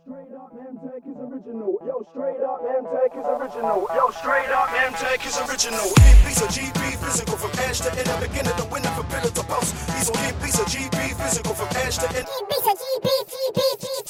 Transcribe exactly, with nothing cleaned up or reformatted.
straight up M-Tech is original. Yo, straight up M-Tech is original. Yo, straight up M-Tech is original. Kid piece of G B physical from edge to end. I begin at the window from pillar to post. He's on kid piece of G B physical from edge to end. Kid piece of G B, G B, G B.